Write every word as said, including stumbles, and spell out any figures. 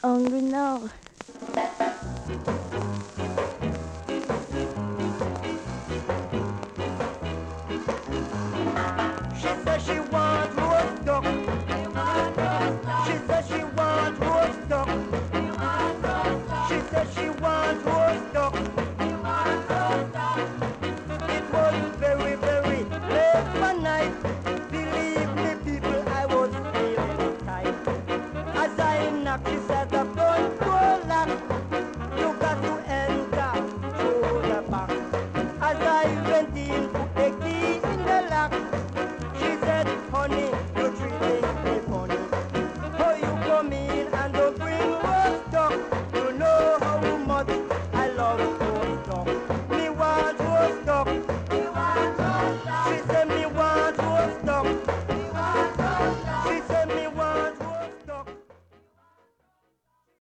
hungry now. She says she want roast duck. She says she want roast duck. She says she want roast duck. It was very, very late one night. Believe me, people, I was feeling tight. As I knocked, she said,